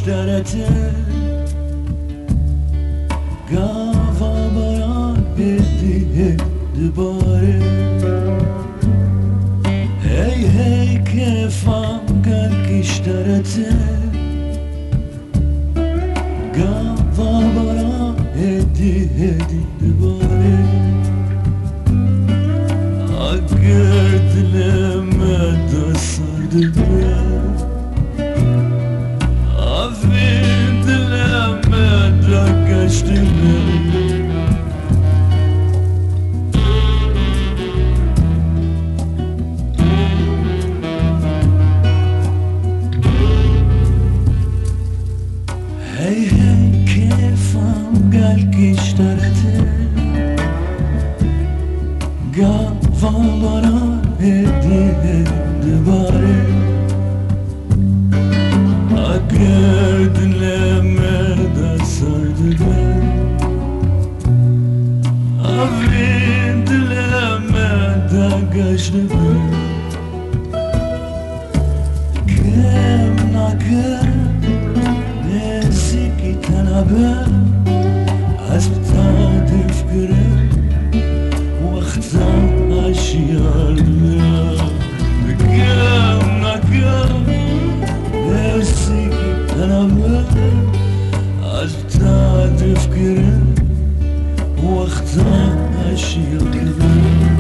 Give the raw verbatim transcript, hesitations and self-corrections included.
اشترته گاوا بران هدی دوباره هی هی کیفم قلبی اشترته گاوا بران هدی هدی دوباره اگر دلم دست سرده Avin dileme de geçtim Hey hey keyfam gel kişterete Gavalara hedi bari Agar dileme de sardılar Avin dileme de geçtiler Kem naker Nesiki tenabe Az btadif gire Vaktan aşiyardılar Kem naker Nesiki tenabe Az btadif gire Vaktan aşiyardılar